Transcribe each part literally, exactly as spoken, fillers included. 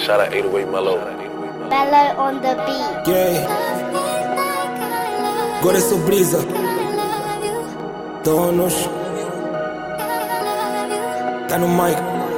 Shout out eight oh eight Mellow. Mellow on the beat. Yeah. Agora é só brisa. Donos. Tá no mic.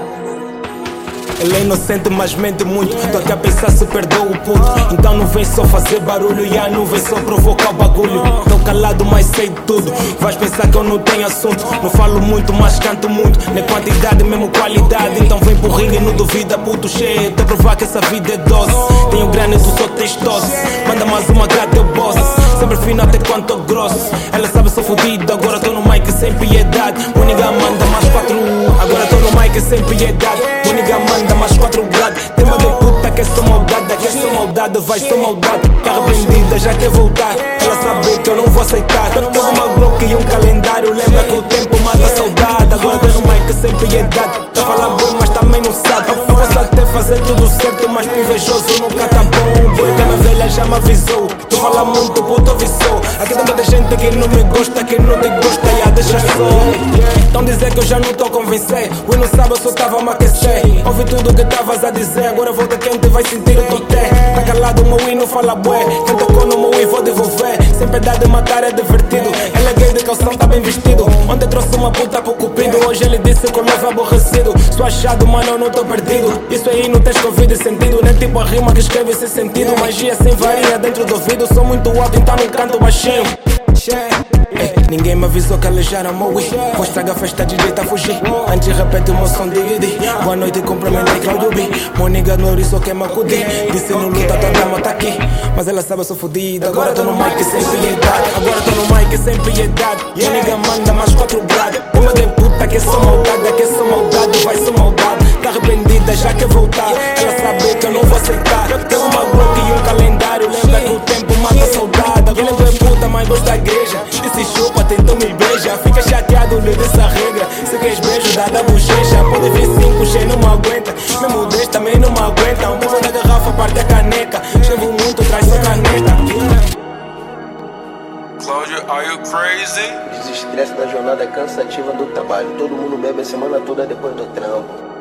Ele é inocente, mas mente muito. Tô aqui a pensar se perdoa o puto. Então não vem só fazer barulho, e não vem só provocar o bagulho. Tô calado, mas sei de tudo. Vais pensar que eu não tenho assunto. Não falo muito, mas canto muito. Nem quantidade, mesmo qualidade. Então vem pro ringue e não duvida, puto cheio. Tô a provar que essa vida é doce. Tenho grana e tu só tens tosse. Manda mais uma gata, eu boss. Sempre fino até quanto tô grosso. Ela sabe sou fudido, agora tô no mic sem piedade. O nigga manda mais quatro. Agora tô no mic sem piedade. O nigga manda mais quatro graus. Tema de puta que é só maldade. Que é só maldade, vai só maldade. Tá arrependida, já quer voltar. Ela sabe que eu não vou aceitar. Tenho uma Glock e um calendário. Lembra que o tempo mata a saudade. Agora tô no mic sem piedade. Tá falando bom, mas também não sabe. Eu posso até fazer tudo certo, mas pro invejoso nunca tá bom. Porque a velha já me avisou. Tu fala muito, puto avisou. Aqui tem muita gente que não me gosta, que não te gosta, já deixa só. Então dizer que eu já não tô a convencer. O não sabe, eu só tava a me aquecer. Ouvi tudo que tavas a dizer, agora volta quente vai sentir o toté. Tá calado, o meu i não fala bué. Quem tocou no meu i vou devolver. Sem piedade de matar é divertido. Ele é gay de calção, tá bem vestido. Ontem trouxe uma puta pro cupido. Hoje ele disse que eu levo aborrecido. Sou achado, mano, eu não tô perdido. Isso aí não tens que ouvir de sentido. Nem tipo a rima que escreve sem sentido. Magia sem varinha dentro do ouvido. Sou muito alto, então não canto baixinho. Ei, ninguém me avisou que alejaram meu Wii. Vou estragar a festa de jeito a fugir. Antes repete o meu som de Guidi. Boa noite e cumprimentei Claudio B. Meu nigga no horizon que me acudi. Disse no luta, tua dama tá aqui. Mas ela sabe eu sou fodido. Agora tô no mic sem piedade. Agora tô no mic sem piedade. E a nigga manda mais quatro graus. Uma de puta que é só maldade. Que é só maldade, vai só maldade. Tá arrependida, já quer voltar. Ela sabe que eu não vou aceitar. Tenho uma Glock e um calendário. Lembra que o tempo mata a saudade. Ele é puta, mas gosta da igreja. E se chupa, tentou me beija. Fica chateado, lhe dessa regra. Se queres beijo, dá da bochecha. Pode vir cinco, cheio não me aguenta. Mesmo dez também não me aguenta. Um povo da garrafa, parte a caneca. Escrevo muito, traz sua caneta. Closure, are you crazy? Desestresse da jornada cansativa do trabalho. Todo mundo bebe a semana toda depois do trampo.